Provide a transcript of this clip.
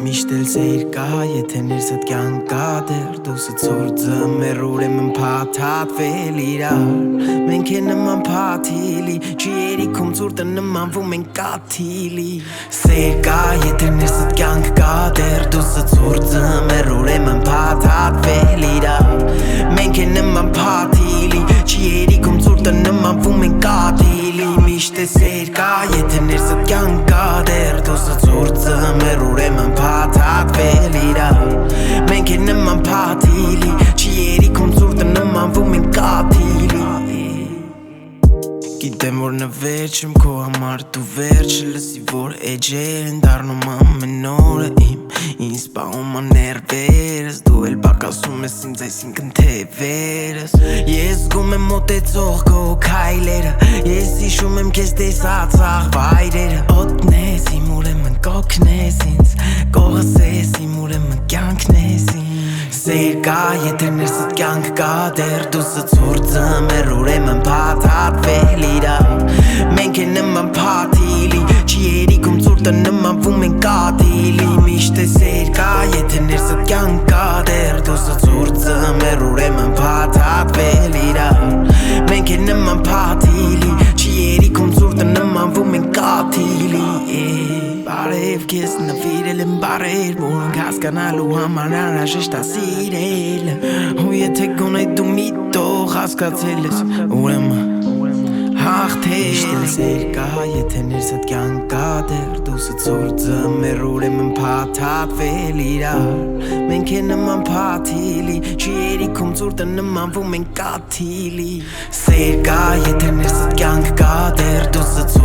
Միշտ էլ սեր կա, եթե ներսդ կյանք կա դեռ Դուսը ծուրձը մեր ուրեմն փաթաթվել իրար Մենք է նման փաթիլի Չի երիքում ծուրտը նմանվում ենք կաթիլի Սեր կա, եթե ներսդ կյանք կա դեռ Դուսը ծուրձը մեր ուրեմն փաթաթվել իրար Մենք է նման փաթիլի Չի երիքում ծուրտը նմանվում ենք կաթիլի Միշտ է սեր կա, եթե ներսդ կյանք կա դեռ Դուսը ծուրձը մեր ուրեմն փաթաթվել իրար Մենք է նման փաթիլի Չի երիքում ծուրտը նմանվում ենք կաթիլի Գիտեմ որ նվեր չեմ քո համար դու վերջը լսի որ էջեր են դառնում ամեն օրը իմ Ինձ սպանում ա ներվերս դու էլ բակասում ես ինձ այսինքն թևերս Ես զգում եմ մոտեցող քո քայլերը Ես հիշում եմ քեզ տեսած աղ վայրերը Օդնես իմ ուրեմն կօգնես ինձ Կողս ես իմ ուրեմն կյանքն ես ինձ Սեր կա, եթե ներսդ կյանք կա դեռ Դուսը ծուրձը մեր ուրեմն փաթաթվել իրար Մենք է նման փաթիլի Չի երիքում ծուրտը նմանվում ենք կաթիլի Միշտ է սեր կա, եթե ներսդ կյանք կա դեռ Դուսը ծուրձը մեր ուրեմն փաթաթվել իրար Մենք է նման փաթիլի Չի երիքում ծուրտը նմանվում ենք կաթիլի Բարև քեզ նվիրել եմ բարեր Որոնք հասկանալու համար անհրաժեշտ ա սիրել Ու եթե գոնե դու միտող հասկացել ես Ուրեմն հաղթել Միշտ էլ սեր կա, եթե ներսդ կյանք կա դեռ Դուսը ծուրձը մեր ուրեմն փաթաթվել իրար Մենք է նման փաթիլի Չի երիքում ծուրտը նմանվում ենք կաթիլի Սեր կա, եթե ներսդ կյանք կա դեռ Դուսը